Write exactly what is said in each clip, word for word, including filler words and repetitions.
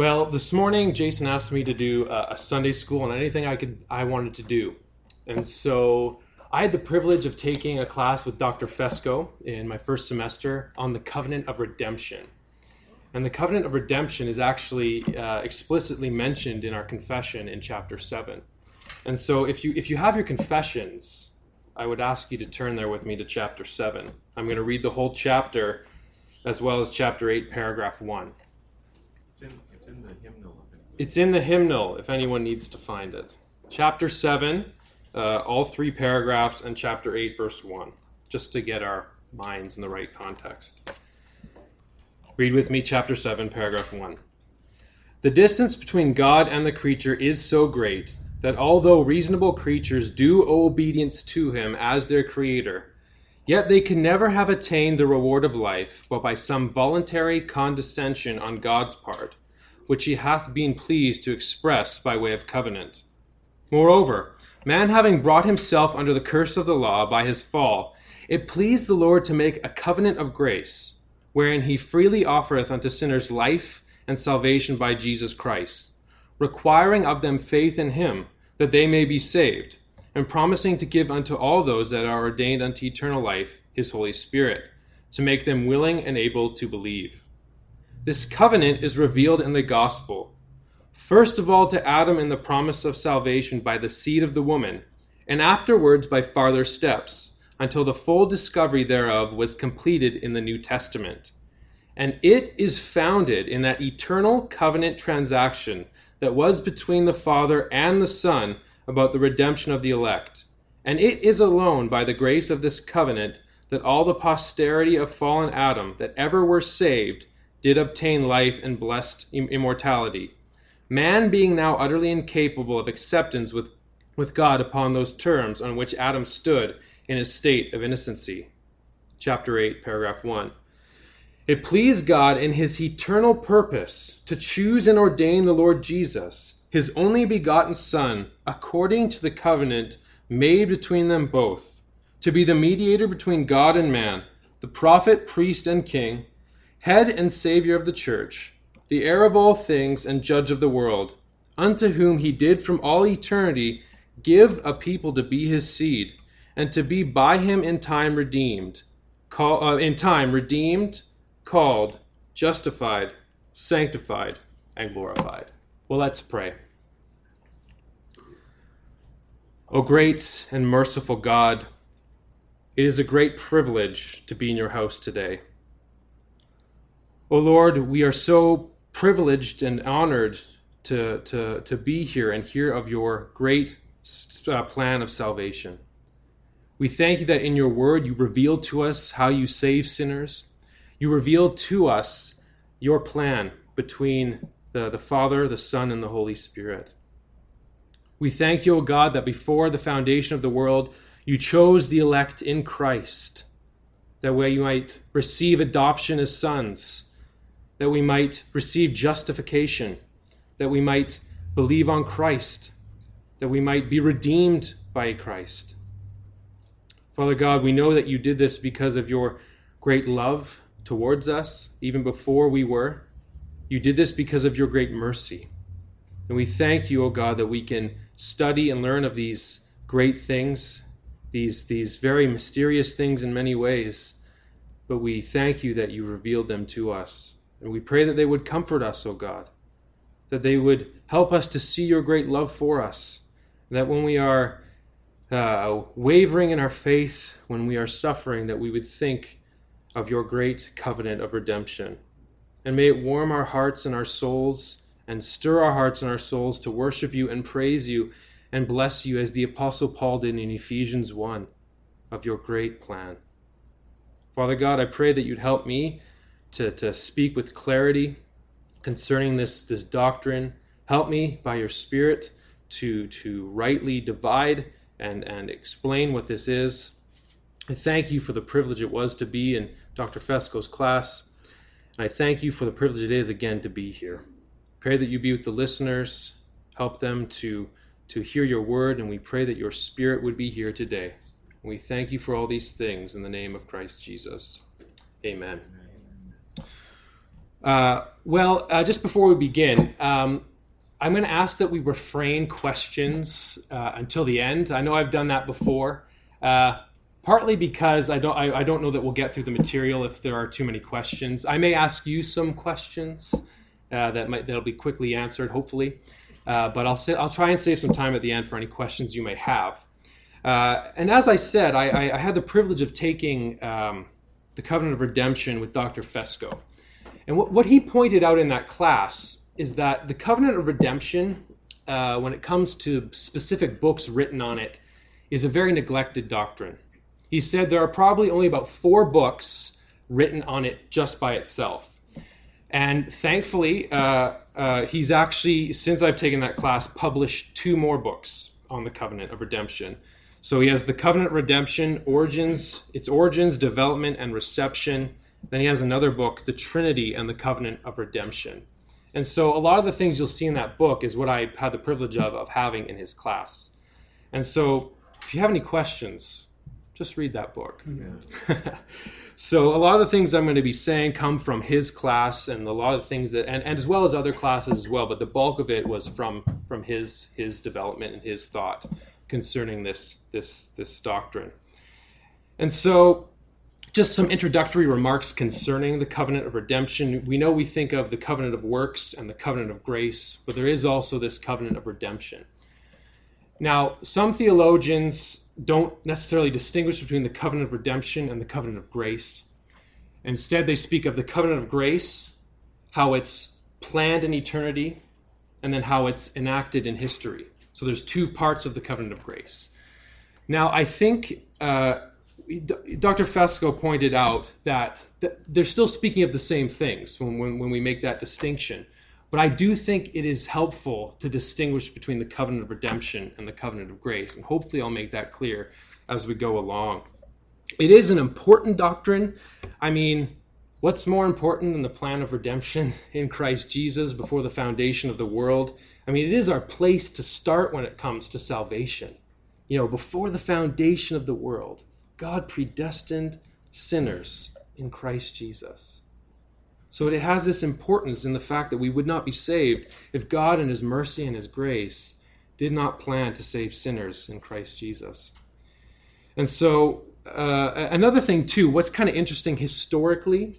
Well, this morning Jason asked me to do a, a Sunday school on anything I could I wanted to do. And so I had the privilege of taking a class with Doctor Fesco in my first semester on the covenant of redemption. And the covenant of redemption is actually uh, explicitly mentioned in our confession in chapter seven. And so if you if you have your confessions, I would ask you to turn there with me to chapter seven. I'm going to read the whole chapter as well as chapter eight, paragraph one. It's in, it's in the hymnal. It's in the hymnal if anyone needs to find it. Chapter seven, uh, all three paragraphs, and chapter eight, verse one, just to get our minds in the right context. Read with me chapter seven, paragraph one. The distance between God and the creature is so great that although reasonable creatures do owe obedience to him as their creator, yet they can never have attained the reward of life but by some voluntary condescension on God's part, which he hath been pleased to express by way of covenant. Moreover, man having brought himself under the curse of the law by his fall, it pleased the Lord to make a covenant of grace, wherein he freely offereth unto sinners life and salvation by Jesus Christ, requiring of them faith in him, that they may be saved, and promising to give unto all those that are ordained unto eternal life his Holy Spirit, to make them willing and able to believe. This covenant is revealed in the gospel, first of all to Adam in the promise of salvation by the seed of the woman, and afterwards by farther steps, until the full discovery thereof was completed in the New Testament. And it is founded in that eternal covenant transaction that was between the Father and the Son about the redemption of the elect. And it is alone by the grace of this covenant that all the posterity of fallen Adam that ever were saved did obtain life and blessed immortality, man being now utterly incapable of acceptance with, with God upon those terms on which Adam stood in his state of innocency. Chapter eight, paragraph one. It pleased God in his eternal purpose to choose and ordain the Lord Jesus, his only begotten Son, according to the covenant made between them both, to be the mediator between God and man, the prophet, priest, and king, head and savior of the church, the heir of all things and judge of the world, unto whom he did from all eternity give a people to be his seed, and to be by him in time redeemed, call, uh, in time redeemed, called, justified, sanctified, and glorified. Well, let's pray. O great and merciful God, it is a great privilege to be in your house today. O Lord, we are so privileged and honored to, to, to be here and hear of your great uh, plan of salvation. We thank you that in your word you reveal to us how you save sinners. You reveal to us your plan between the, the Father, the Son, and the Holy Spirit. We thank you, O God, that before the foundation of the world, you chose the elect in Christ, that way you might receive adoption as sons, that we might receive justification, that we might believe on Christ, that we might be redeemed by Christ. Father God, we know that you did this because of your great love towards us, even before we were. You did this because of your great mercy. And we thank you, O God, that we can study and learn of these great things, these, these very mysterious things in many ways. But we thank you that you revealed them to us. And we pray that they would comfort us, O God, that they would help us to see your great love for us, and that when we are uh, wavering in our faith, when we are suffering, that we would think of your great covenant of redemption. And may it warm our hearts and our souls and stir our hearts and our souls to worship you and praise you and bless you as the Apostle Paul did in Ephesians one of your great plan. Father God, I pray that you'd help me to, to speak with clarity concerning this, this doctrine. Help me by your Spirit to, to rightly divide and, and explain what this is. I thank you for the privilege it was to be in Doctor Fesco's class. And I thank you for the privilege it is again to be here. Pray that you be with the listeners, help them to, to hear your word, and we pray that your Spirit would be here today. And we thank you for all these things in the name of Christ Jesus. Amen. Uh, well, uh, just before we begin, um, I'm going to ask that we refrain questions uh, until the end. I know I've done that before, uh, partly because I don't I, I don't know that we'll get through the material if there are too many questions. I may ask you some questions uh, that might that'll be quickly answered, hopefully. Uh, but I'll say, I'll try and save some time at the end for any questions you may have. Uh, and as I said, I, I, I had the privilege of taking um, the Covenant of Redemption with Doctor Fesco. And what, what he pointed out in that class is that the Covenant of Redemption, uh, when it comes to specific books written on it, is a very neglected doctrine. He said there are probably only about four books written on it just by itself. And thankfully, uh, uh, he's actually, since I've taken that class, published two more books on the Covenant of Redemption. So he has the Covenant of Redemption, Origins, its Origins, Development, and Reception. Then he has another book, The Trinity and the Covenant of Redemption. And so a lot of the things you'll see in that book is what I had the privilege of, of having in his class. And so if you have any questions, just read that book. Yeah. So a lot of the things I'm going to be saying come from his class, and a lot of the things that, and, and as well as other classes as well, but the bulk of it was from from his his development and his thought concerning this this this doctrine. And so just some introductory remarks concerning the Covenant of Redemption. We know we think of the Covenant of Works and the Covenant of Grace, but there is also this Covenant of Redemption. Now, some theologians don't necessarily distinguish between the Covenant of Redemption and the Covenant of Grace. Instead, they speak of the Covenant of Grace, how it's planned in eternity, and then how it's enacted in history. So there's two parts of the Covenant of Grace. Now, I think uh, Doctor Fesco pointed out that, that they're still speaking of the same things when, when, when we make that distinction. But I do think it is helpful to distinguish between the Covenant of Redemption and the Covenant of Grace. And hopefully I'll make that clear as we go along. It is an important doctrine. I mean, what's more important than the plan of redemption in Christ Jesus before the foundation of the world? I mean, it is our place to start when it comes to salvation. You know, before the foundation of the world, God predestined sinners in Christ Jesus. So it has this importance in the fact that we would not be saved if God in his mercy and his grace did not plan to save sinners in Christ Jesus. And so uh, another thing too, what's kind of interesting historically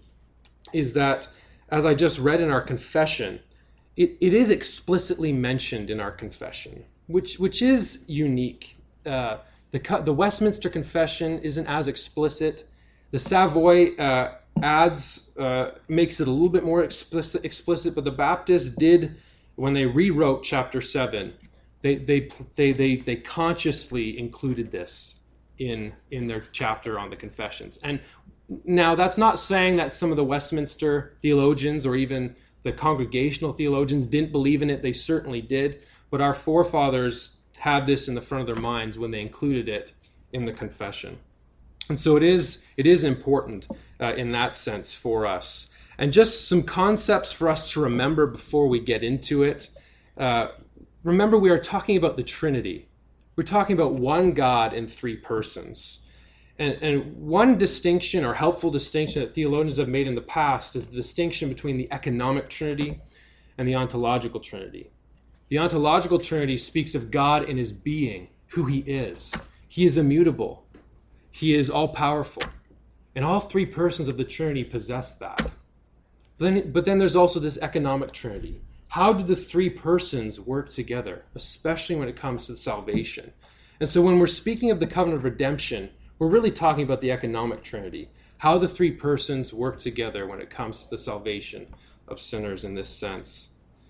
is that, as I just read in our confession, it, it is explicitly mentioned in our confession, which which is unique. Uh, the, the Westminster Confession isn't as explicit. The Savoy uh, adds, uh, makes it a little bit more explicit, explicit, but the Baptists did, when they rewrote chapter seven, they they they they, they consciously included this in in their chapter on the confessions. And now that's not saying that some of the Westminster theologians or even the congregational theologians didn't believe in it. They certainly did, but our forefathers had this in the front of their minds when they included it in the confession. And so it is it is important uh, in that sense for us. And just some concepts for us to remember before we get into it. Uh, remember, we are talking about the Trinity. We're talking about one God in three persons. And, and one distinction or helpful distinction that theologians have made in the past is the distinction between the economic Trinity and the ontological Trinity. The ontological Trinity speaks of God in his being, who he is. He is immutable. He is all-powerful. And all three persons of the Trinity possess that. But then, but then there's also this economic Trinity. How do the three persons work together, especially when it comes to salvation? And so when we're speaking of the covenant of redemption, we're really talking about the economic Trinity, how the three persons work together when it comes to the salvation of sinners in this sense.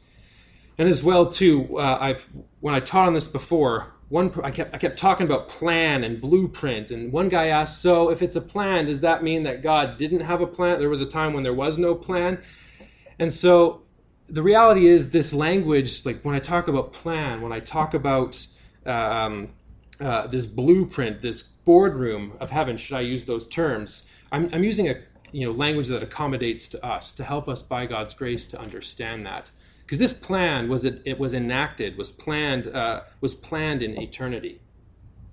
And as well, too, uh, I've when I taught on this before, one I kept I kept talking about plan and blueprint, and one guy asked, so if it's a plan, does that mean that God didn't have a plan? There was a time when there was no plan. And so the reality is this language, like when I talk about plan, when I talk about um, uh, this blueprint, this boardroom of heaven, should I use those terms? I'm, I'm using a you know language that accommodates to us, to help us by God's grace to understand that. Because this plan was it, it was enacted, was planned, uh, was planned in eternity.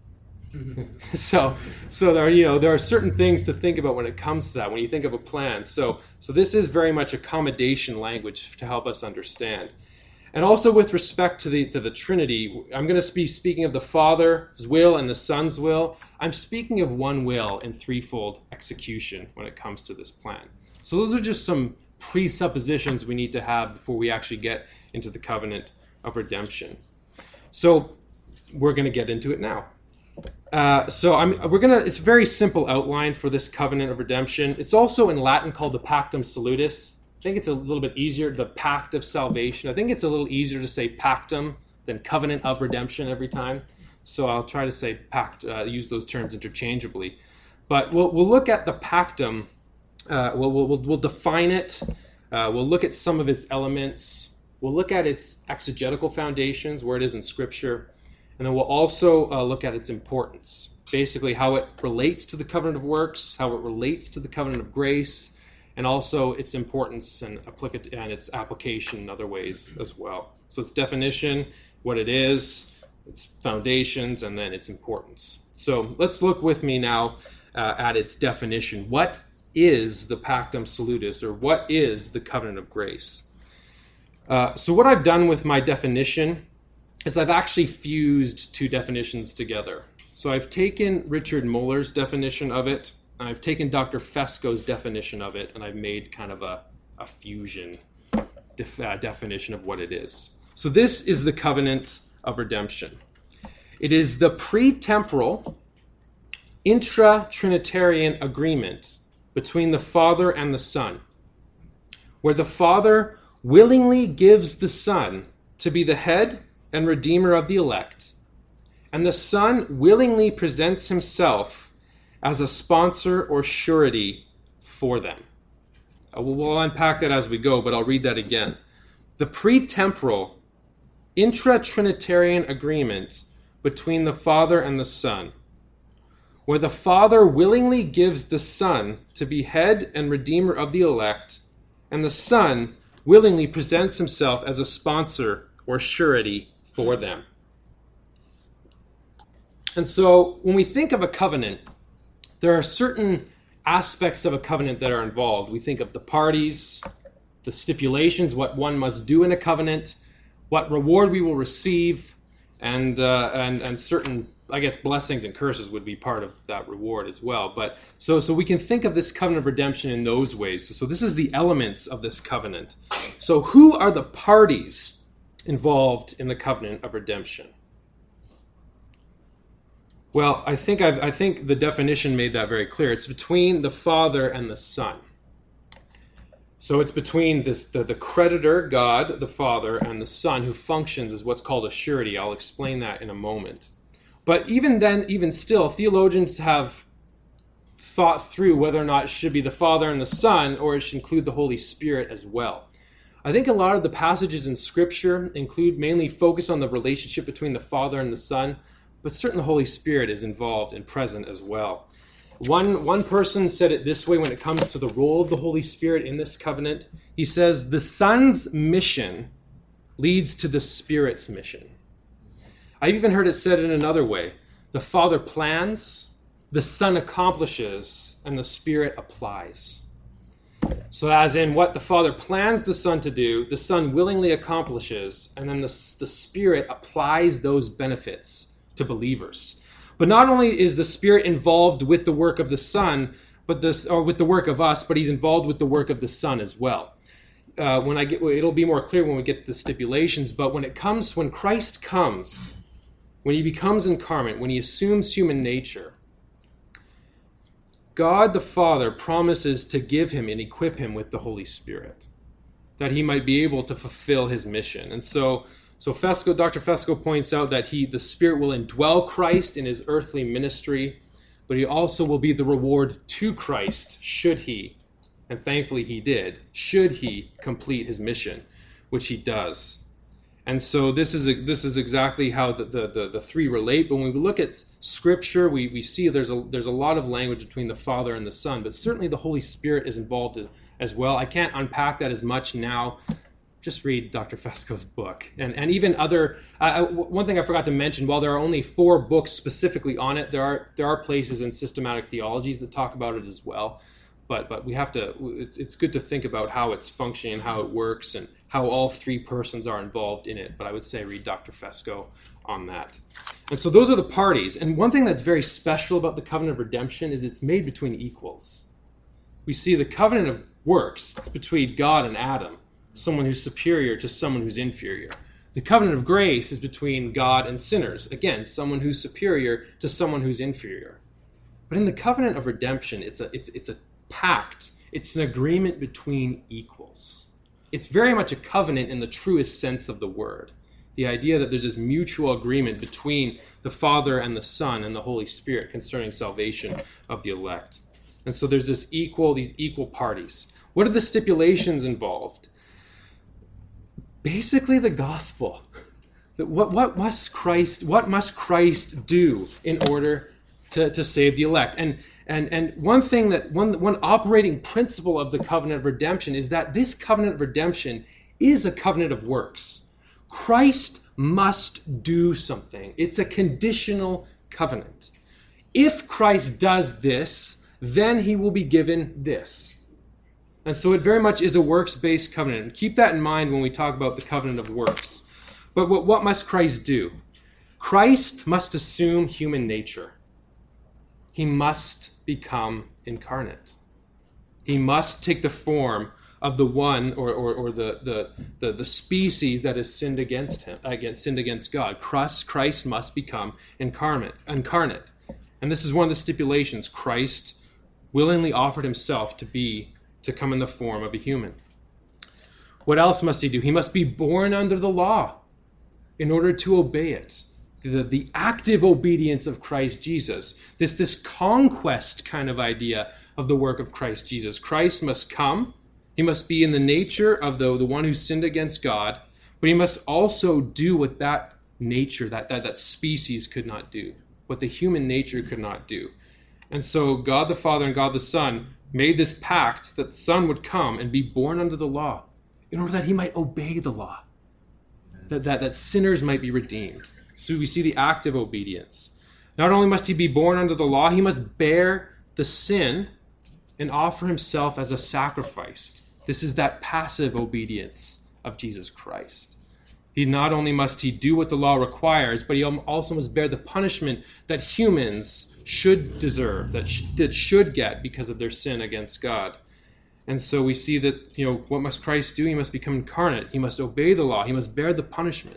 so, so there, are, you know, there are certain things to think about when it comes to that. When you think of a plan, so, so this is very much accommodation language to help us understand. And also with respect to the to the Trinity, I'm going to be speaking of the Father's will and the Son's will. I'm speaking of one will in threefold execution when it comes to this plan. So those are just some presuppositions we need to have before we actually get into the covenant of redemption. So we're going to get into it now. Uh, so I'm, we're gonna. It's a very simple outline for this covenant of redemption. It's also in Latin called the Pactum Salutis. I think it's a little bit easier, the pact of salvation. I think it's a little easier to say pactum than covenant of redemption every time. So I'll try to say pact, uh, use those terms interchangeably. But we'll we'll look at the pactum. Uh, we'll, we'll we'll define it. Uh, we'll look at some of its elements. We'll look at its exegetical foundations, where it is in Scripture. And then we'll also uh, look at its importance, basically how it relates to the covenant of works, how it relates to the covenant of grace, and also its importance and, applica- and its application in other ways as well. So its definition, what it is, its foundations, and then its importance. So let's look with me now uh, at its definition. What is the Pactum Salutis, or what is the covenant of grace? Uh, so what I've done with my definition is I've actually fused two definitions together. So I've taken Richard Muller's definition of it, and I've taken Doctor Fesco's definition of it, and I've made kind of a, a fusion def, uh, definition of what it is. So this is the covenant of redemption. It is the pre-temporal, intra-Trinitarian agreement between the Father and the Son, where the Father willingly gives the Son to be the head and redeemer of the elect, and the Son willingly presents himself as a sponsor or surety for them. Uh, we'll, we'll unpack that as we go, but I'll read that again. The pre-temporal, intra-Trinitarian agreement between the Father and the Son, where the Father willingly gives the Son to be head and redeemer of the elect, and the Son willingly presents himself as a sponsor or surety for them. And so when we think of a covenant, there are certain aspects of a covenant that are involved. We think of the parties, the stipulations, what one must do in a covenant, what reward we will receive, and uh, and and certain, I guess, blessings and curses would be part of that reward as well. But so so we can think of this covenant of redemption in those ways. So, so this is the elements of this covenant. So who are the parties involved in the covenant of redemption? Well, I think I've, I think the definition made that very clear. It's between the Father and the Son. So it's between this the, the creditor, God, the Father, and the Son, who functions as what's called a surety. I'll explain that in a moment. But even then, even still, theologians have thought through whether or not it should be the Father and the Son, or it should include the Holy Spirit as well. I think a lot of the passages in Scripture include mainly focus on the relationship between the Father and the Son, but certainly the Holy Spirit is involved and present as well. One, one person said it this way when it comes to the role of the Holy Spirit in this covenant. He says, the Son's mission leads to the Spirit's mission. I've even heard it said in another way. The Father plans, the Son accomplishes, and the Spirit applies. So as in what the Father plans the Son to do, the Son willingly accomplishes, and then the, the Spirit applies those benefits to believers. But not only is the Spirit involved with the work of the Son, but this, or with the work of us, but he's involved with the work of the Son as well. Uh, when I get, it'll be more clear when we get to the stipulations. But when it comes, when Christ comes, when he becomes incarnate, when he assumes human nature, God the Father promises to give him and equip him with the Holy Spirit, that he might be able to fulfill his mission. And so, so Fesco, Doctor Fesco points out that he, the Spirit will indwell Christ in his earthly ministry, but he also will be the reward to Christ should he, and thankfully he did, should he complete his mission, which he does. And so this is a, this is exactly how the, the, the, the three relate. But when we look at Scripture, we, we see there's a there's a lot of language between the Father and the Son, but certainly the Holy Spirit is involved in, as well. I can't unpack that as much now just read Doctor Fesco's book. And and even other, uh, one thing I forgot to mention, while there are only four books specifically on it, there are there are places in systematic theologies that talk about it as well. But but we have to, it's it's good to think about how it's functioning, how it works, and how all three persons are involved in it. But I would say read Doctor Fesco on that. And so those are the parties. And one thing that's very special about the covenant of redemption is it's made between equals. We see the covenant of works, it's between God and Adam, someone who's superior to someone who's inferior. The covenant of grace is between God and sinners, again, someone who's superior to someone who's inferior. But in the covenant of redemption, it's a it's it's a pact. It's an agreement between equals. It's very much a covenant in the truest sense of the word. The idea that there's this mutual agreement between the Father and the Son and the Holy Spirit concerning salvation of the elect. And so there's this equal, these equal parties. What are the stipulations involved? Basically the gospel. What, what must Christ, what must Christ do in order to, to save the elect? And And and one thing that one one operating principle of the covenant of redemption is that this covenant of redemption is a covenant of works. Christ must do something. It's a conditional covenant. If Christ does this, then he will be given this. And so it very much is a works-based covenant. And keep that in mind when we talk about the covenant of works. But what, what must Christ do? Christ must assume human nature. He must become incarnate. He must take the form of the one or, or, or the, the, the, the species that has sinned against him, against, sinned against God. Christ, Christ must become incarnate, incarnate. And this is one of the stipulations. Christ willingly offered himself to be, to come in the form of a human. What else must he do? He must be born under the law in order to obey it. The, the active obedience of Christ Jesus, this, this conquest kind of idea of the work of Christ Jesus. Christ must come. He must be in the nature of the, the one who sinned against God, but he must also do what that nature, that, that, that species could not do, what the human nature could not do. And so God the Father and God the Son made this pact that the Son would come and be born under the law in order that he might obey the law, that, that, that sinners might be redeemed. So we see the active obedience. Not only must he be born under the law, he must bear the sin and offer himself as a sacrifice. This is that passive obedience of Jesus Christ. He not only must he do what the law requires, but he also must bear the punishment that humans should deserve, that, sh- that should get because of their sin against God. And so we see that, you know, what must Christ do? He must become incarnate. He must obey the law. He must bear the punishment.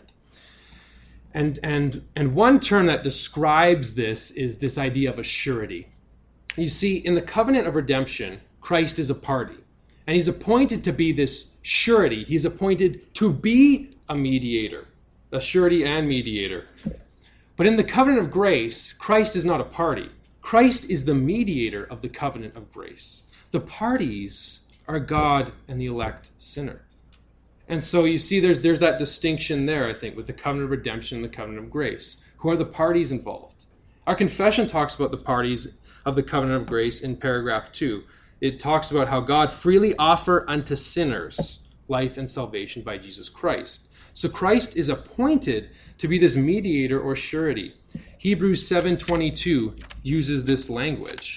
And and and one term that describes this is this idea of a surety. You see, in the covenant of redemption, Christ is a party. And he's appointed to be this surety. He's appointed to be a mediator, a surety and mediator. But in the covenant of grace, Christ is not a party. Christ is the mediator of the covenant of grace. The parties are God and the elect sinner. And so you see there's there's that distinction there, I think, with the covenant of redemption and the covenant of grace. Who are the parties involved? Our confession talks about the parties of the covenant of grace in paragraph two. It talks about how God freely offer unto sinners life and salvation by Jesus Christ. So Christ is appointed to be this mediator or surety. Hebrews seven twenty-two uses this language.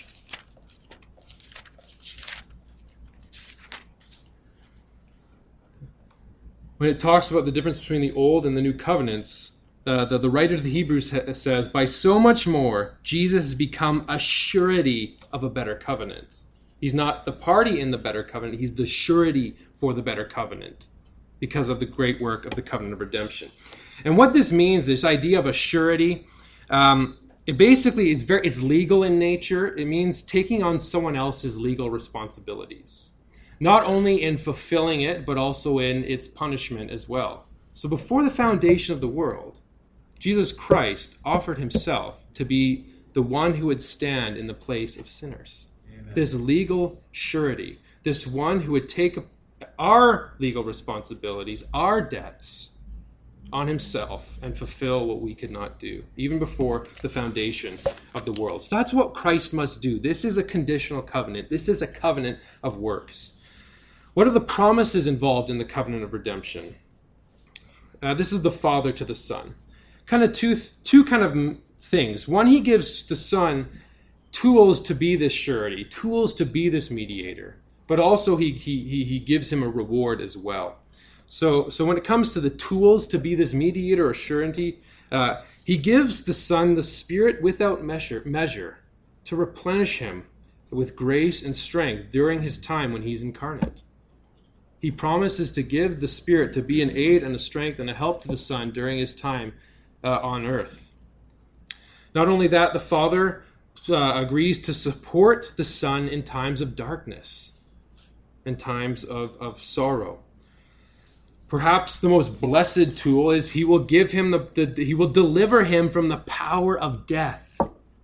When it talks about the difference between the old and the new covenants, uh, the, the writer of the Hebrews ha- says, by so much more, Jesus has become a surety of a better covenant. He's not the party in the better covenant, he's the surety for the better covenant because of the great work of the covenant of redemption. And what this means, this idea of a surety, um, it basically is very it's legal in nature. It means taking on someone else's legal responsibilities. Not only in fulfilling it, but also in its punishment as well. So before the foundation of the world, Jesus Christ offered himself to be the one who would stand in the place of sinners. Amen. This legal surety, this one who would take our legal responsibilities, our debts, on himself and fulfill what we could not do, even before the foundation of the world. So that's what Christ must do. This is a conditional covenant. This is a covenant of works. What are the promises involved in the covenant of redemption? Uh, this is the Father to the Son. Kind of two, two kind of things. One, he gives the Son tools to be this surety, tools to be this mediator, but also he he he gives him a reward as well. So so when it comes to the tools to be this mediator or surety, uh, he gives the Son the Spirit without measure measure to replenish him with grace and strength during his time when he's incarnate. He promises to give the Spirit to be an aid and a strength and a help to the Son during his time uh, on earth. Not only that, the Father uh, agrees to support the Son in times of darkness, in times of, of sorrow. Perhaps the most blessed tool is he will give him the, the he will deliver him from the power of death.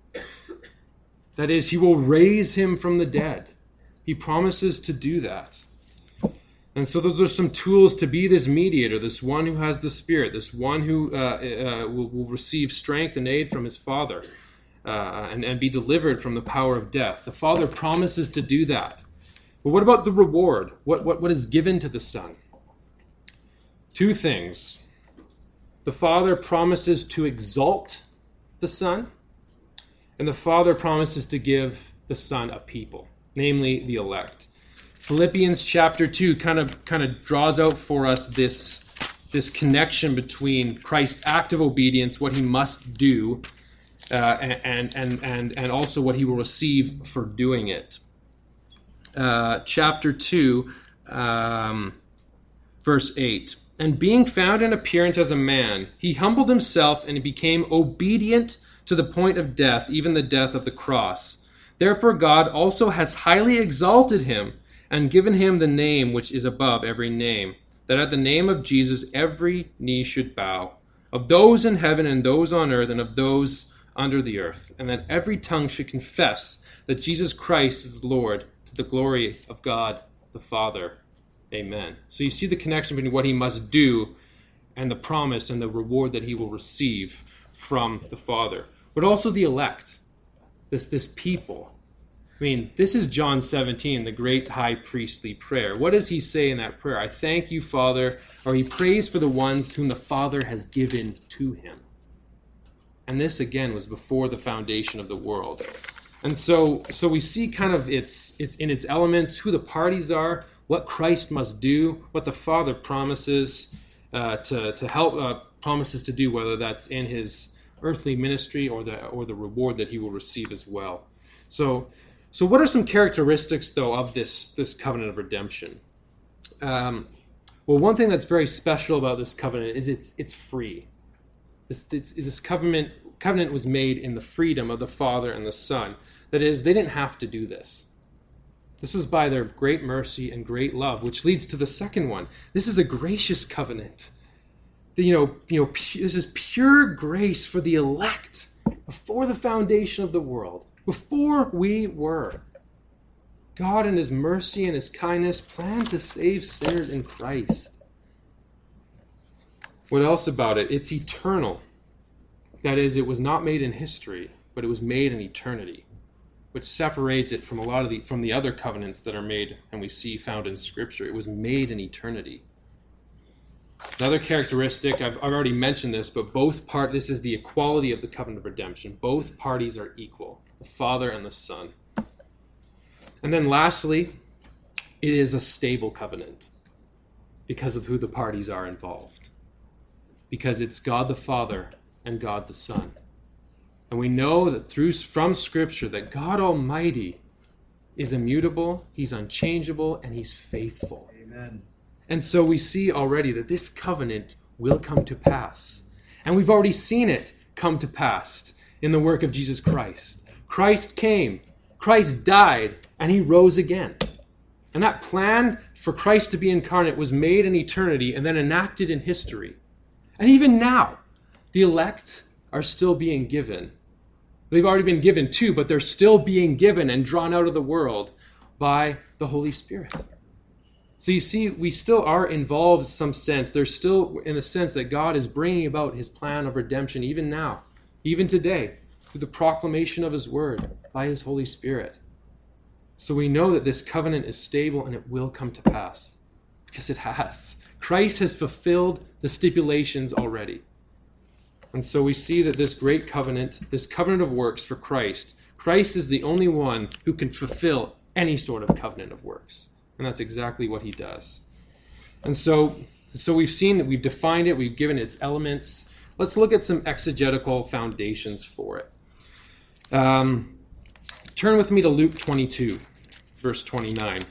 That is, he will raise him from the dead. He promises to do that. And so those are some tools to be this mediator, this one who has the Spirit, this one who uh, uh, will, will receive strength and aid from his Father uh, and, and be delivered from the power of death. The Father promises to do that. But what about the reward? What, what, what is given to the Son? Two things. The Father promises to exalt the Son, and the Father promises to give the Son a people, namely the elect. Philippians chapter two kind of kind of draws out for us this, this connection between Christ's active obedience, what he must do, uh, and, and, and, and also what he will receive for doing it. Uh, chapter two, um, verse eight. And being found in appearance as a man, he humbled himself and became obedient to the point of death, even the death of the cross. Therefore God also has highly exalted him and given him the name which is above every name, that at the name of Jesus every knee should bow, of those in heaven and those on earth and of those under the earth, and that every tongue should confess that Jesus Christ is Lord, to the glory of God the Father. Amen. So you see the connection between what he must do and the promise and the reward that he will receive from the Father. But also the elect, this, this people. I mean, this is John seventeen, the great high priestly prayer. What does he say in that prayer? I thank you, Father, or he prays for the ones whom the Father has given to him. And this, again, was before the foundation of the world. And so so we see kind of its, its in its elements who the parties are, what Christ must do, what the Father promises uh, to, to help, uh, promises to do, whether that's in his earthly ministry or the or the reward that he will receive as well. So So what are some characteristics, though, of this, this covenant of redemption? Um, well, one thing that's very special about this covenant is it's it's free. This, this, this covenant, covenant was made in the freedom of the Father and the Son. That is, they didn't have to do this. This is by their great mercy and great love, which leads to the second one. This is a gracious covenant. You know, you know, this is pure grace for the elect before the foundation of the world. Before we were, God in his mercy and his kindness planned to save sinners in Christ. What else about it? It's eternal. That is, it was not made in history, but it was made in eternity, which separates it from a lot of the from the other covenants that are made and we see found in Scripture. It was made in eternity. Another characteristic, I've, I've already mentioned this, but both part this is the equality of the covenant of redemption. Both parties are equal. The Father and the Son. And then lastly, it is a stable covenant because of who the parties are involved. Because it's God the Father and God the Son. And we know that through from Scripture that God Almighty is immutable, he's unchangeable, and he's faithful. Amen. And so we see already that this covenant will come to pass. And we've already seen it come to pass in the work of Jesus Christ. Christ came, Christ died, and he rose again. And that plan for Christ to be incarnate was made in eternity and then enacted in history. And even now, the elect are still being given. They've already been given too, but they're still being given and drawn out of the world by the Holy Spirit. So you see, we still are involved in some sense. There's still in the sense that God is bringing about his plan of redemption even now, even today, through the proclamation of his word by his Holy Spirit. So we know that this covenant is stable and it will come to pass, because it has. Christ has fulfilled the stipulations already. And so we see that this great covenant, this covenant of works for Christ, Christ is the only one who can fulfill any sort of covenant of works. And that's exactly what he does. And so, so we've seen that we've defined it, we've given its elements. Let's look at some exegetical foundations for it. Um, turn with me to Luke twenty-two, verse twenty-nine.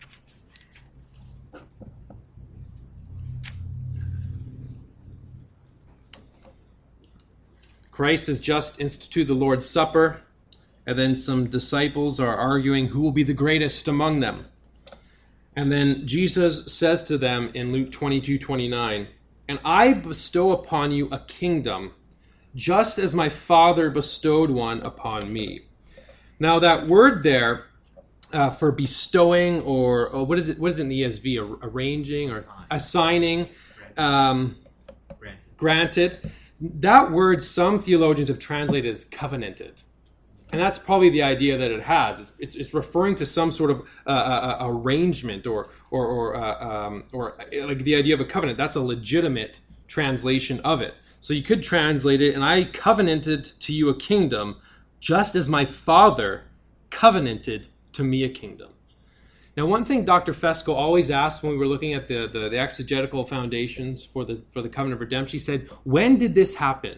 Christ has just instituted the Lord's Supper, and then some disciples are arguing who will be the greatest among them. And then Jesus says to them in Luke twenty-two twenty-nine, "And I bestow upon you a kingdom, just as my Father bestowed one upon me." Now that word there uh, for bestowing, or, or what is it? What is it in the E S V? Ar- arranging or assigning, um, Granted. granted. That word some theologians have translated as covenanted. And that's probably the idea that it has. It's, it's, it's referring to some sort of uh, uh, arrangement or or or, uh, um, or like the idea of a covenant. That's a legitimate translation of it. So you could translate it, "And I covenanted to you a kingdom, just as my Father covenanted to me a kingdom." Now, one thing Doctor Fesco always asked when we were looking at the, the, the exegetical foundations for the for the covenant of redemption, he said, "When did this happen?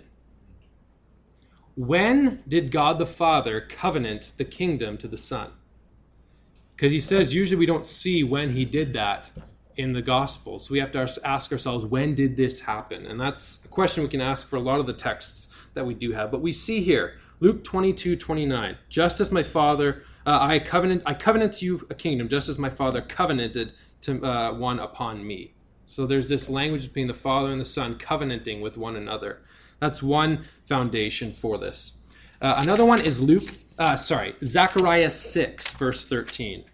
When did God the Father covenant the kingdom to the Son?" Because he says usually we don't see when he did that in the Gospel. So we have to ask ourselves, when did this happen? And that's a question we can ask for a lot of the texts that we do have. But we see here, Luke twenty-two twenty-nine, "Just as my Father, uh, I covenant, I covenant to you a kingdom, just as my Father covenanted to uh, one upon me." So there's this language between the Father and the Son covenanting with one another. That's one foundation for this. Uh, another one is Luke, uh, sorry, Zechariah six, verse thirteen.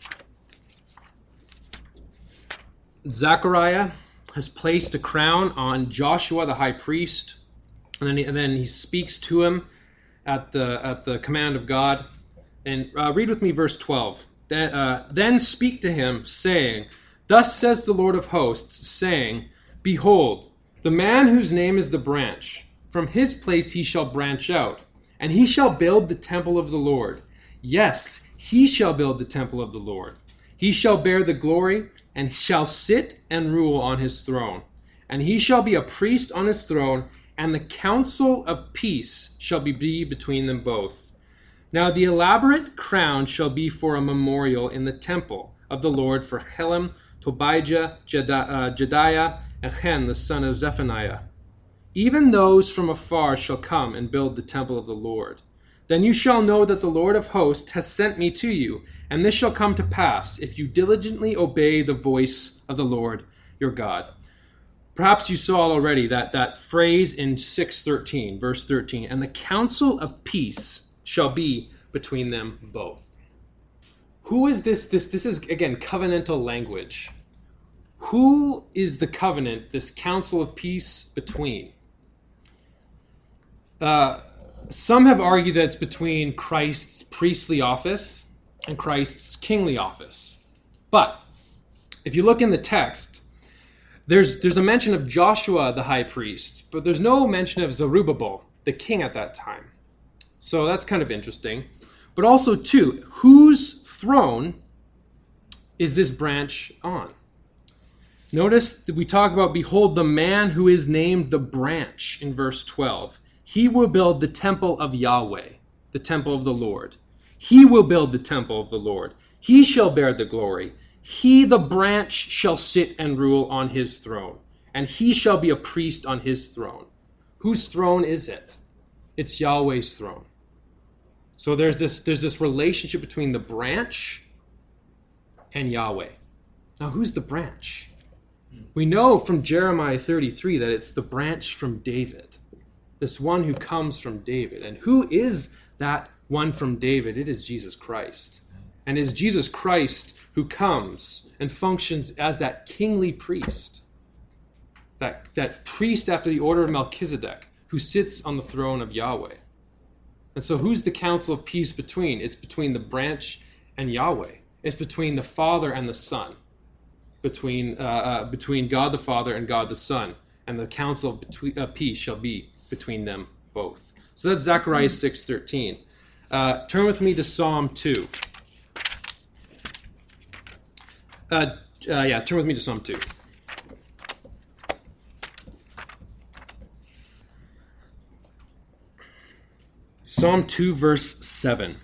Zechariah has placed a crown on Joshua the high priest, and then he, and then he speaks to him at the at the command of God. And uh, read with me verse twelve. Then, uh, then speak to him, saying, "Thus says the Lord of hosts, saying, Behold, the man whose name is the branch, from his place he shall branch out, and he shall build the temple of the Lord. Yes, he shall build the temple of the Lord. He shall bear the glory, and shall sit and rule on his throne. And he shall be a priest on his throne, and the counsel of peace shall be between them both. Now the elaborate crown shall be for a memorial in the temple of the Lord for Helem, Tobijah, Jedaiah, and Chen, the son of Zephaniah. Even those from afar shall come and build the temple of the Lord. Then you shall know that the Lord of hosts has sent me to you, and this shall come to pass, if you diligently obey the voice of the Lord your God." Perhaps you saw already that, that phrase in six thirteen, verse thirteen, "And the counsel of peace shall be between them both." Who is this? This, this is, again, covenantal language. Who is the covenant, this counsel of peace, between? Uh, some have argued that it's between Christ's priestly office and Christ's kingly office. But if you look in the text, there's there's a mention of Joshua the high priest, but there's no mention of Zerubbabel, the king at that time. So that's kind of interesting. But also, too, whose throne is this branch on? Notice that we talk about, "Behold, the man who is named the branch," in verse twelve. He will build the temple of Yahweh, the temple of the Lord. He will build the temple of the Lord. He shall bear the glory. He, the branch, shall sit and rule on his throne, and he shall be a priest on his throne. Whose throne is it? It's Yahweh's throne. So there's this, there's this relationship between the branch and Yahweh. Now, who's the branch? We know from Jeremiah thirty-three that it's the branch from David, this one who comes from David. And who is that one from David? It is Jesus Christ. And it is Jesus Christ who comes and functions as that kingly priest, that, that priest after the order of Melchizedek, who sits on the throne of Yahweh. And so who's the counsel of peace between? It's between the branch and Yahweh. It's between the Father and the Son, between uh, uh, between God the Father and God the Son, and the counsel of between, uh, peace shall be between them both. So that's Zechariah six thirteen. Uh, turn with me to Psalm two. Uh, uh, yeah, turn with me to Psalm two. Psalm two, verse seven.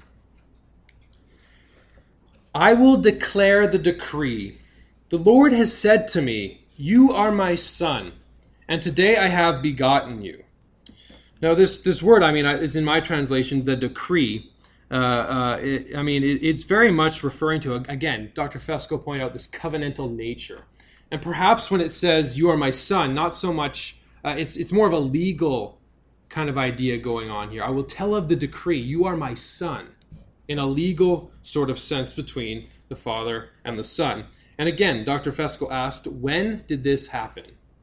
I will declare the decree. The Lord has said to me, you are my son, and today I have begotten you. Now this, this word, I mean, it's in my translation, the decree. Uh, uh, it, I mean, it, it's very much referring to, again, Doctor Fesko pointed out this covenantal nature. And perhaps when it says, you are my son, not so much, uh, it's it's more of a legal kind of idea going on here. I will tell of the decree, you are my son, in a legal sort of sense between the Father and the Son. And again, Doctor Fesko asked, when did this happen?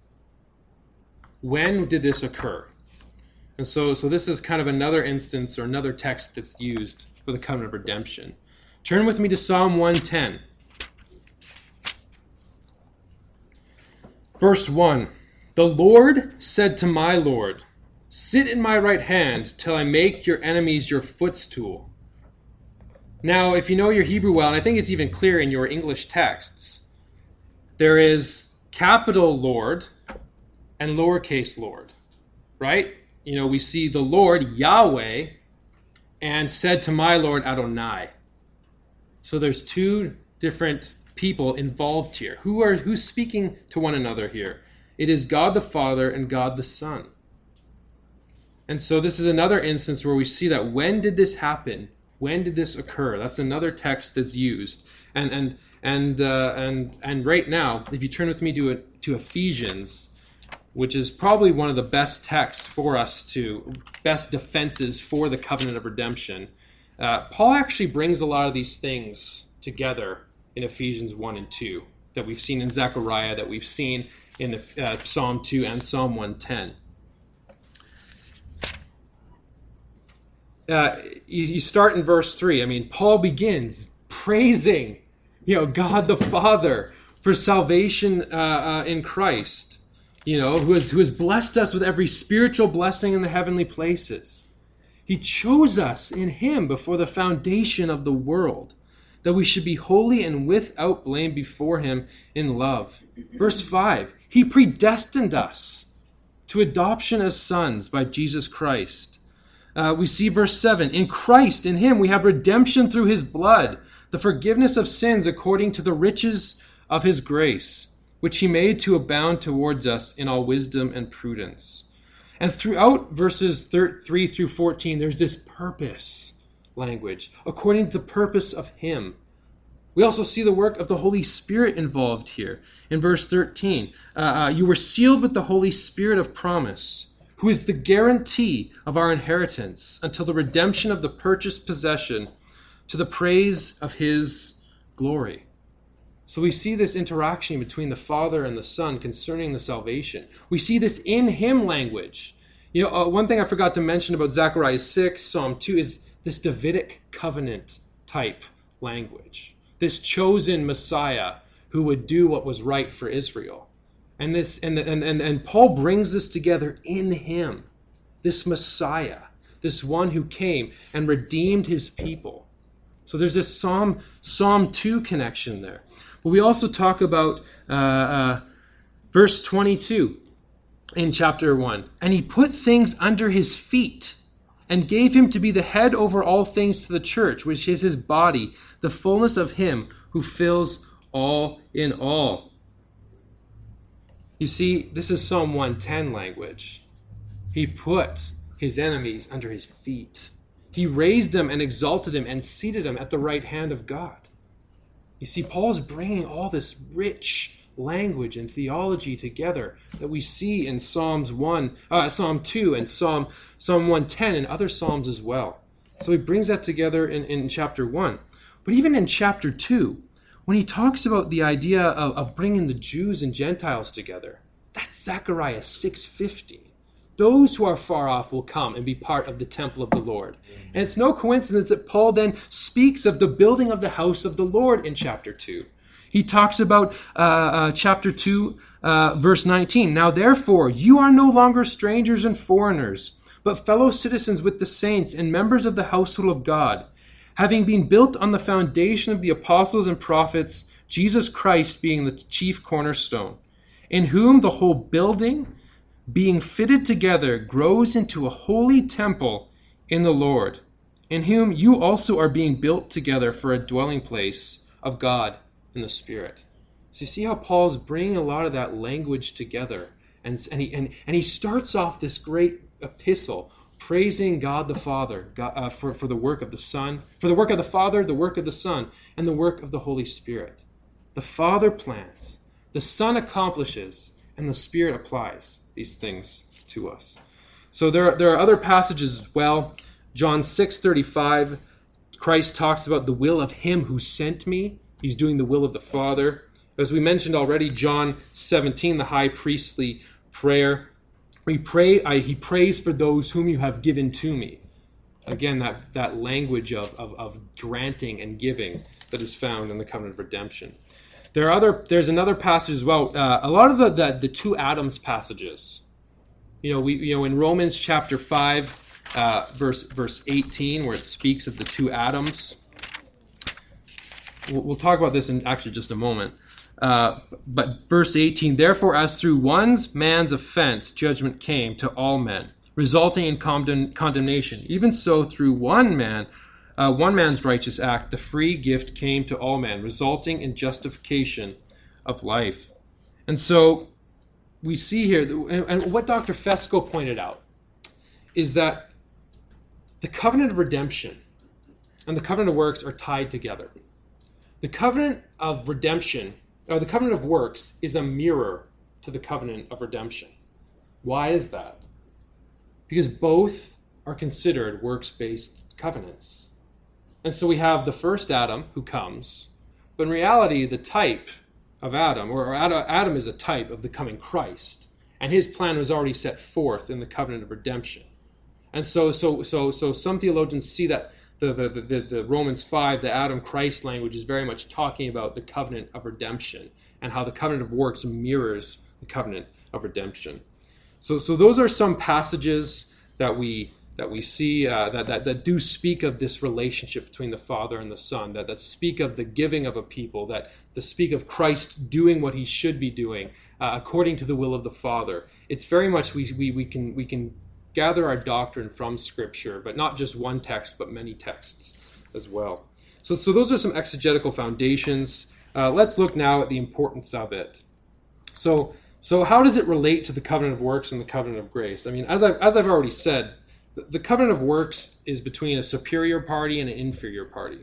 When did this occur? And so, so this is kind of another instance or another text that's used for the covenant of redemption. Turn with me to Psalm one ten. Verse one. The Lord said to my Lord, sit in my right hand till I make your enemies your footstool. Now, if you know your Hebrew well, and I think it's even clear in your English texts, there is capital Lord and lowercase Lord, right? You know, we see the Lord, Yahweh, and said to my Lord, Adonai. So there's two different people involved here. Who are who's speaking to one another here? It is God the Father and God the Son. And so this is another instance where we see that when did this happen? When did this occur? That's another text that's used. And and and uh, and and right now, if you turn with me to to Ephesians, which is probably one of the best texts for us to, best defenses for the covenant of redemption. Uh, Paul actually brings a lot of these things together in Ephesians one and two that we've seen in Zechariah, that we've seen in the, uh, Psalm two and Psalm one ten. Uh, you, you start in verse three. I mean, Paul begins praising, you know, God the Father for salvation uh, uh, in Christ. You know, who has, who has blessed us with every spiritual blessing in the heavenly places. He chose us in him before the foundation of the world, that we should be holy and without blame before him in love. Verse five, he predestined us to adoption as sons by Jesus Christ. Uh, we see verse seven, in Christ, in him, we have redemption through his blood, the forgiveness of sins according to the riches of his grace, which he made to abound towards us in all wisdom and prudence. And throughout verses three through fourteen, there's this purpose language, according to the purpose of him. We also see the work of the Holy Spirit involved here. In verse thirteen, uh, uh, you were sealed with the Holy Spirit of promise, who is the guarantee of our inheritance until the redemption of the purchased possession, to the praise of his glory. So we see this interaction between the Father and the Son concerning the salvation. We see this in him language. You know, uh, one thing I forgot to mention about Zechariah six, Psalm two, is this Davidic covenant type language. This chosen Messiah who would do what was right for Israel. And this and and and, and Paul brings this together in him. This Messiah, this one who came and redeemed his people. So there's this Psalm Psalm two connection there. But we also talk about uh, uh, verse twenty-two in chapter one. And he put things under his feet and gave him to be the head over all things to the church, which is his body, the fullness of him who fills all in all. You see, this is Psalm one ten language. He put his enemies under his feet. He raised them and exalted him and seated him at the right hand of God. You see, Paul's bringing all this rich language and theology together that we see in Psalms one, uh, Psalm two and Psalm Psalm one ten and other Psalms as well. So he brings that together in, in chapter one. But even in chapter two, when he talks about the idea of, of bringing the Jews and Gentiles together, that's Zechariah six fifty. those who are far off will come and be part of the temple of the Lord. And it's no coincidence that Paul then speaks of the building of the house of the Lord in chapter two. He talks about uh, uh, chapter two, uh, verse nineteen. Now therefore, you are no longer strangers and foreigners, but fellow citizens with the saints and members of the household of God, having been built on the foundation of the apostles and prophets, Jesus Christ being the chief cornerstone, in whom the whole building, being fitted together, grows into a holy temple in the Lord, in whom you also are being built together for a dwelling place of God in the Spirit. So you see how Paul's bringing a lot of that language together. And, and, he, and, and he starts off this great epistle praising God the Father God, uh, for, for the work of the Son, for the work of the Father, the work of the Son, and the work of the Holy Spirit. The Father plants, the Son accomplishes, and the Spirit applies these things to us. So there are, there are other passages as well. John six thirty-five, Christ talks about the will of him who sent me. He's doing the will of the Father. As we mentioned already, John seventeen, the high priestly prayer. We pray, I, he prays for those whom you have given to me. Again, that, that language of, of, of granting and giving that is found in the covenant of redemption. There are other. There's another passage as well. Uh, a lot of the, the the two Adams passages. You know, we you know in Romans chapter five, uh, verse verse eighteen, where it speaks of the two Adams. We'll, we'll talk about this in actually just a moment. Uh, but verse eighteen, therefore, as through one man's offense judgment came to all men, resulting in condemn, condemnation, even so through one man. Uh, one man's righteous act, the free gift came to all men, resulting in justification of life. And so we see here, and, and what Doctor Fesco pointed out, is that the covenant of redemption and the covenant of works are tied together. The covenant of redemption, or the covenant of works, is a mirror to the covenant of redemption. Why is that? Because both are considered works-based covenants. And so we have the first Adam who comes, but in reality, the type of Adam, or Adam is a type of the coming Christ, and his plan was already set forth in the covenant of redemption. And so, so, so, so some theologians see that the the, the, the Romans five, the Adam-Christ language, is very much talking about the covenant of redemption and how the covenant of works mirrors the covenant of redemption. So, so those are some passages that we. that we see uh, that, that that do speak of this relationship between the Father and the Son, that, that speak of the giving of a people, that, that speak of Christ doing what he should be doing uh, according to the will of the Father. It's very much we, we we can we can gather our doctrine from Scripture, but not just one text, but many texts as well. So, so those are some exegetical foundations. Uh, let's look now at the importance of it. So, so how does it relate to the covenant of works and the covenant of grace? I mean, as I've, as I've already said, the, the covenant of works is between a superior party and an inferior party.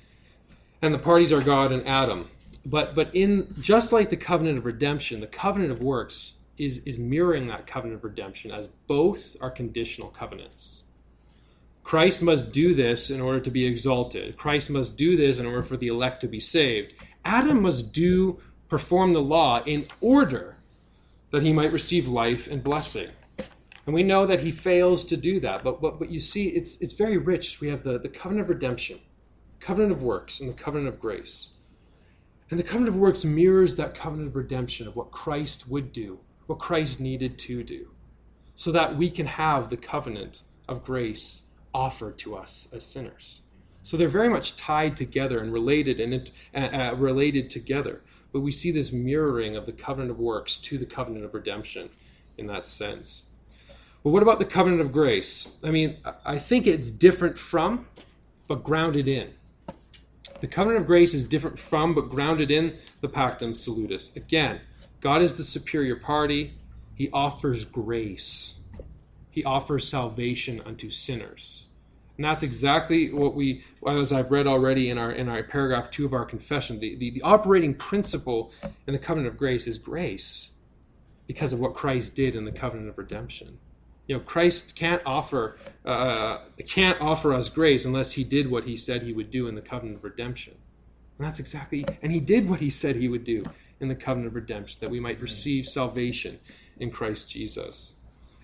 And the parties are God and Adam. But but in just like the covenant of redemption, the covenant of works is, is mirroring that covenant of redemption, as both are conditional covenants. Christ must do this in order to be exalted. Christ must do this in order for the elect to be saved. Adam must do, perform the law in order that he might receive life and blessing. And we know that he fails to do that. But but, but you see, it's it's very rich. We have the, the covenant of redemption, the covenant of works, and the covenant of grace. And the covenant of works mirrors that covenant of redemption of what Christ would do, what Christ needed to do, so that we can have the covenant of grace offered to us as sinners. So they're very much tied together and related and uh, related together. But we see this mirroring of the covenant of works to the covenant of redemption in that sense. But what about the covenant of grace? I mean, I think it's different from, but grounded in. The covenant of grace is different from, but grounded in the Pactum Salutis. Again, God is the superior party. He offers grace. He offers salvation unto sinners. And that's exactly what we, as I've read already in our in our paragraph two of our confession, the, the, the operating principle in the covenant of grace is grace because of what Christ did in the covenant of redemption. You know, Christ can't offer uh, can't offer us grace unless he did what he said he would do in the covenant of redemption. And that's exactly, and he did what he said he would do in the covenant of redemption, that we might receive salvation in Christ Jesus.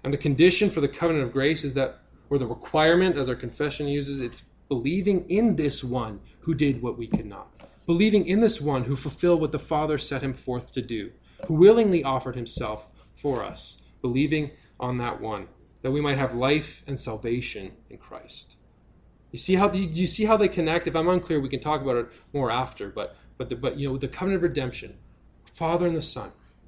And the condition for the covenant of grace is that, or the requirement, as our confession uses, it's believing in this one who did what we could not. Believing in this one who fulfilled what the Father set him forth to do, who willingly offered himself for us. Believing on that one, that we might have life and salvation in Christ. You see how you see how they connect? If I'm unclear, we can talk about it more after. But but the, but you know the covenant of redemption, Father and the Son.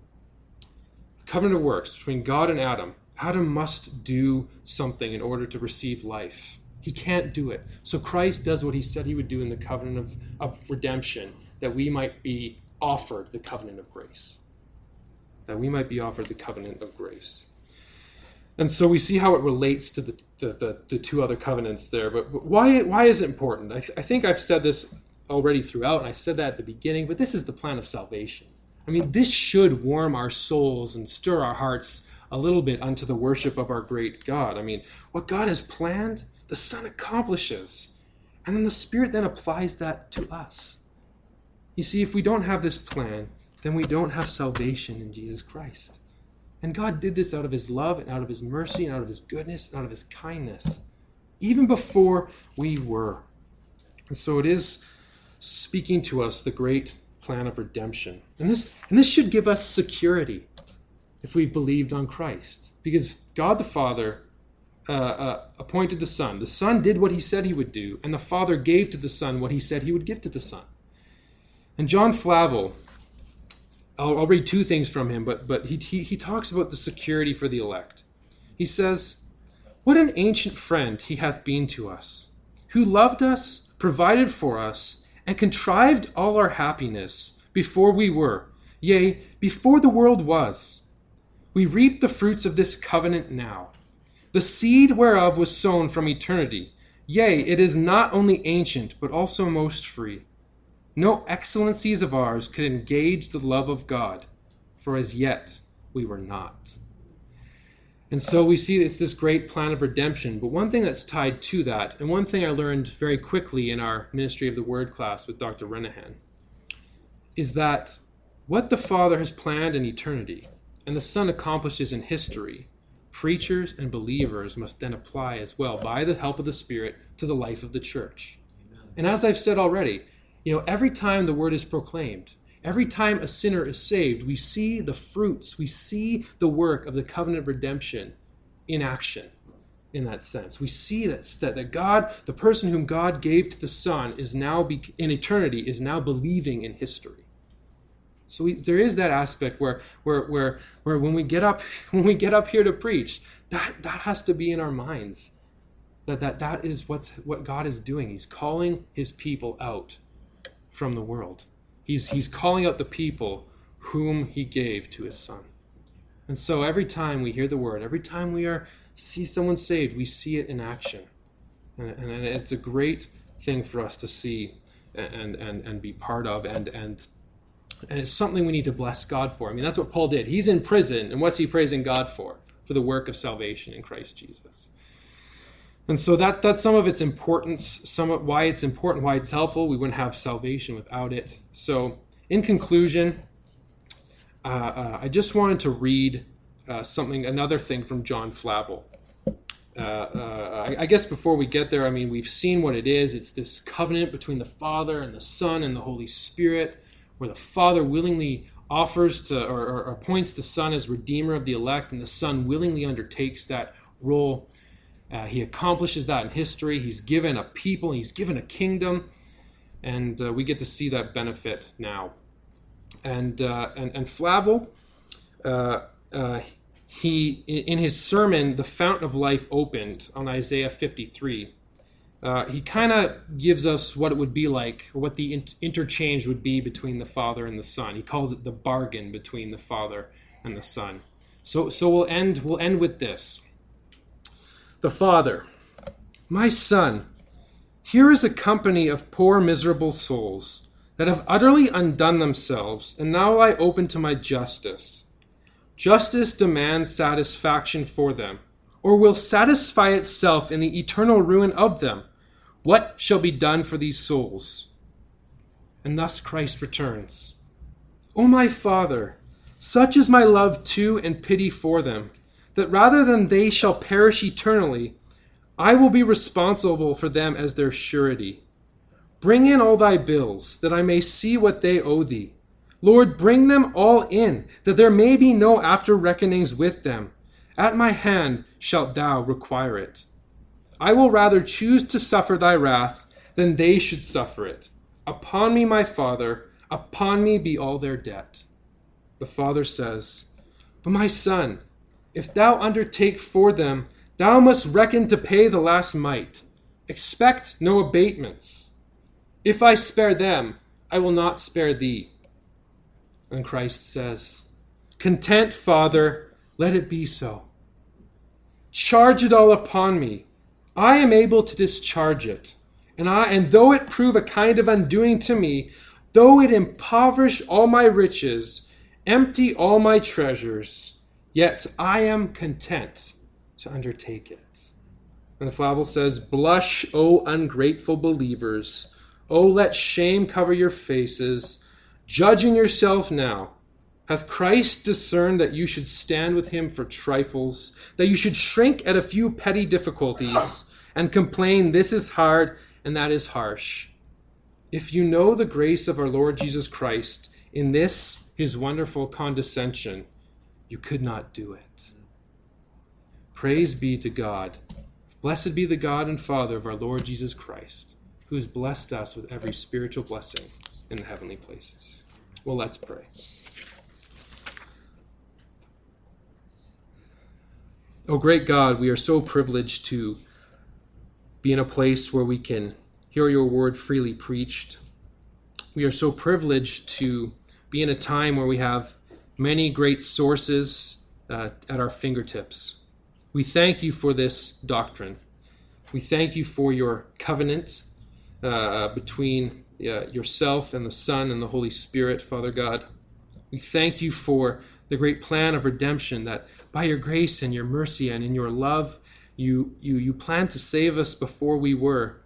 The covenant of works between God and Adam. Adam must do something in order to receive life. He can't do it. So Christ does what he said he would do in the covenant of, of redemption, that we might be offered the covenant of grace. That we might be offered the covenant of grace. And so we see how it relates to the the, the, the two other covenants there. But, but why why is it important? I, th- I think I've said this already throughout, and I said that at the beginning, but this is the plan of salvation. I mean, this should warm our souls and stir our hearts a little bit unto the worship of our great God. I mean, what God has planned, the Son accomplishes. And then the Spirit then applies that to us. You see, if we don't have this plan, then we don't have salvation in Jesus Christ. And God did this out of his love and out of his mercy and out of his goodness and out of his kindness, even before we were. And so it is speaking to us the great plan of redemption. And this, and this should give us security if we've believed on Christ. Because God the Father uh, uh, appointed the Son. The Son did what he said he would do, and the Father gave to the Son what he said he would give to the Son. And John Flavel, I'll, I'll read two things from him, but, but he, he, he talks about the security for the elect. He says, "What an ancient friend he hath been to us, who loved us, provided for us, and contrived all our happiness before we were, yea, before the world was. We reap the fruits of this covenant now, the seed whereof was sown from eternity. Yea, it is not only ancient, but also most free. No excellencies of ours could engage the love of God, for as yet we were not." And so we see it's this great plan of redemption. But one thing that's tied to that, and one thing I learned very quickly in our Ministry of the Word class with Doctor Renahan, is that what the Father has planned in eternity and the Son accomplishes in history, preachers and believers must then apply as well, by the help of the Spirit, to the life of the church. Amen. And as I've said already, you know, every time the word is proclaimed, every time a sinner is saved, we see the fruits, we see the work of the covenant of redemption in action in that sense. We see that, that, that God, the person whom God gave to the Son, is now, be, in eternity, is now believing in history. So we, there is that aspect where, where, where, where when we get up, when we get up here to preach, that, that has to be in our minds. That, that, that is what's, what God is doing. He's calling his people out from the world. He's, he's calling out the people whom he gave to his Son. And so every time we hear the word, every time we are see someone saved, we see it in action. And, and, and it's a great thing for us to see and, and, and be part of, and, and And it's something we need to bless God for. I mean, that's what Paul did. He's in prison, and what's he praising God for? For the work of salvation in Christ Jesus. And so that that's some of its importance, some of why it's important, why it's helpful. We wouldn't have salvation without it. So in conclusion, uh, uh, I just wanted to read uh, something, another thing from John Flavel. Uh, uh, I, I guess before we get there, I mean, we've seen what it is. It's this covenant between the Father and the Son and the Holy Spirit, where the Father willingly offers to or, or appoints the Son as Redeemer of the elect, and the Son willingly undertakes that role. Uh, he accomplishes that in history. He's given a people, he's given a kingdom, and uh, we get to see that benefit now. And uh, and, and Flavel, uh, uh, he in his sermon, "The Fountain of Life Opened," on Isaiah fifty-three, Uh, he kind of gives us what it would be like, or what the in- interchange would be between the Father and the Son. He calls it the bargain between the Father and the Son. So, so we'll end. We'll end with this. The Father: "My Son, here is a company of poor, miserable souls that have utterly undone themselves, and now lie open to my justice. Justice demands satisfaction for them, or will satisfy itself in the eternal ruin of them. What shall be done for these souls?" And thus Christ returns. "O my Father, such is my love to and pity for them, that rather than they shall perish eternally, I will be responsible for them as their surety. Bring in all thy bills, that I may see what they owe thee. Lord, bring them all in, that there may be no after reckonings with them. At my hand shalt thou require it. I will rather choose to suffer thy wrath than they should suffer it. Upon me, my Father, upon me be all their debt. The father says, But my son, if thou undertake for them, thou must reckon to pay the last mite. Expect no abatements. If I spare them, I will not spare thee. And Christ says, Content, Father, let it be so. Charge it all upon me. I am able to discharge it. And I, and though it prove a kind of undoing to me, though it impoverish all my riches, empty all my treasures, yet I am content to undertake it. And the Bible says, Blush, O ungrateful believers. O let shame cover your faces. Judging yourself now, hath Christ discerned that you should stand with him for trifles, that you should shrink at a few petty difficulties, and complain this is hard and that is harsh? If you know the grace of our Lord Jesus Christ, in this his wonderful condescension, you could not do it. Praise be to God. Blessed be the God and Father of our Lord Jesus Christ, who has blessed us with every spiritual blessing in the heavenly places. Well, let's pray. Oh, great God, we are so privileged to be in a place where we can hear your word freely preached. We are so privileged to be in a time where we have many great sources uh, at our fingertips. We thank you for this doctrine. We thank you for your covenant uh, between uh, yourself and the Son and the Holy Spirit, Father God. We thank you for the great plan of redemption, that by your grace and your mercy and in your love, you, you, you plan to save us before we were.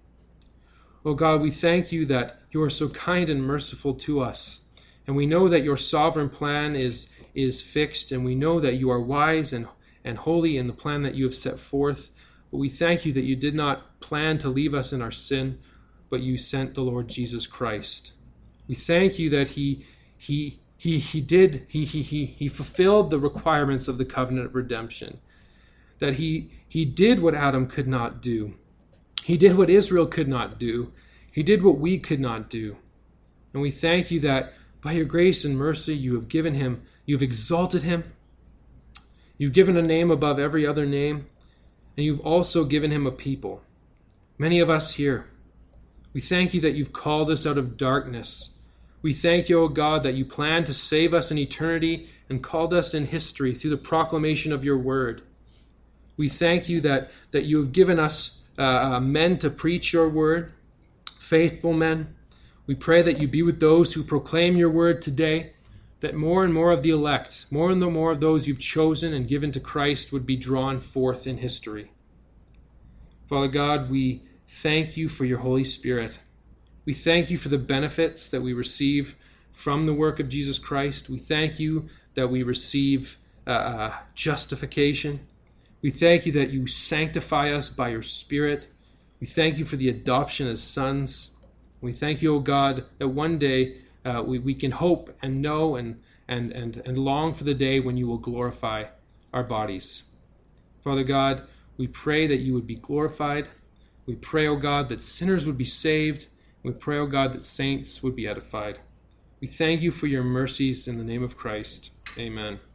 Oh God, we thank you that you are so kind and merciful to us. And we know that your sovereign plan is, is fixed, and we know that you are wise and, and holy in the plan that you have set forth. But we thank you that you did not plan to leave us in our sin, but you sent the Lord Jesus Christ. We thank you that he he he he did he he he he fulfilled the requirements of the covenant of redemption. That he he did what Adam could not do. He did what Israel could not do. He did what we could not do. And we thank you that by your grace and mercy you have given him, you've exalted him. You've given a name above every other name, and you've also given him a people. Many of us here, we thank you that you've called us out of darkness. We thank you, O God, that you plan to save us in eternity and called us in history through the proclamation of your word. We thank you that, that you have given us uh, uh, men to preach your word, faithful men. We pray that you be with those who proclaim your word today, that more and more of the elect, more and more of those you've chosen and given to Christ would be drawn forth in history. Father God, we thank you for your Holy Spirit. We thank you for the benefits that we receive from the work of Jesus Christ. We thank you that we receive uh, justification. We thank you that you sanctify us by your Spirit. We thank you for the adoption as sons. We thank you, O God, that one day uh, we, we can hope and know and, and, and, and long for the day when you will glorify our bodies. Father God, we pray that you would be glorified. We pray, O God, that sinners would be saved. We pray, O God, that saints would be edified. We thank you for your mercies in the name of Christ. Amen.